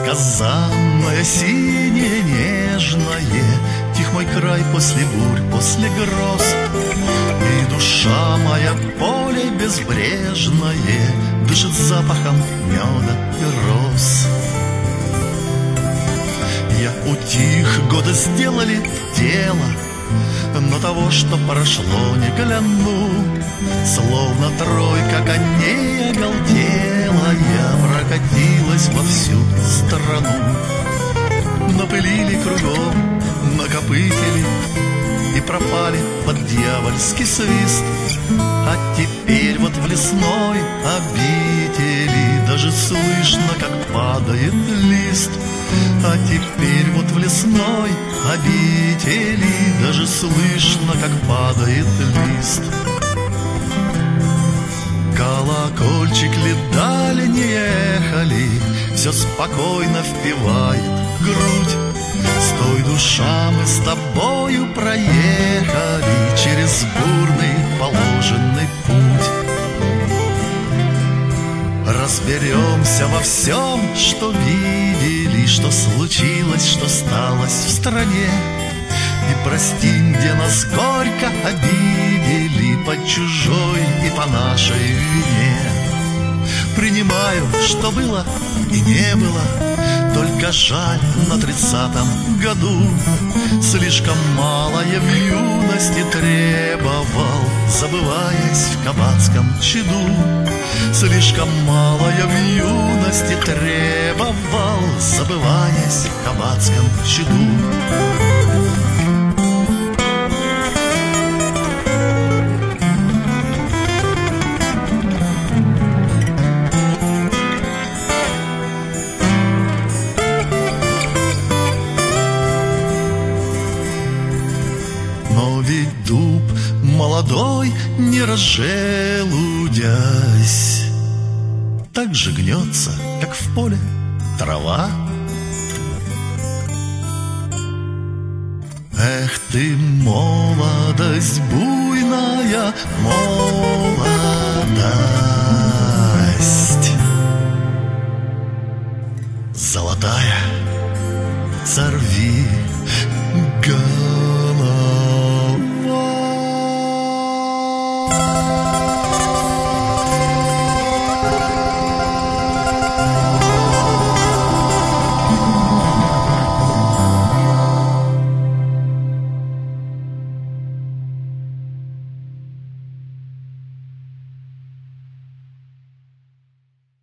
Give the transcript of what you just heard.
Несказанное, синее, нежное, тих мой край после бурь, после гроз. И душа моя поле безбрежное дышит запахом меда и роз. Я утих, годы сделали дело, но того, что прошло, не гляну. Словно тройка коней оголтелая прокатилась во всю страну. Напылили кругом, накопытили и пропали под дьявольский свист. А теперь вот в лесной обители даже слышно, как падает лист. А теперь вот в лесной обители даже слышно, как падает лист. Колокольчик ли дали, не ехали, все спокойно впивает грудь. Стой, душа, мы с тобою проехали через бурный положенный путь. Разберемся во всем, что видели, что случилось, что сталось в стране. И простим, где нас горько обидели по чужой и по нашей вине. Принимаю, что было и не было, только жаль, на 30-м году слишком мало я в юности требовал, забываясь в кабацком чаду. Слишком мало я в юности требовал, забываясь в кабацком чаду. Но ведь дуб молодой, не разжелудясь, так же гнется, как в поле трава. Эх ты, молодость буйная, молодость золотая, сорви голова.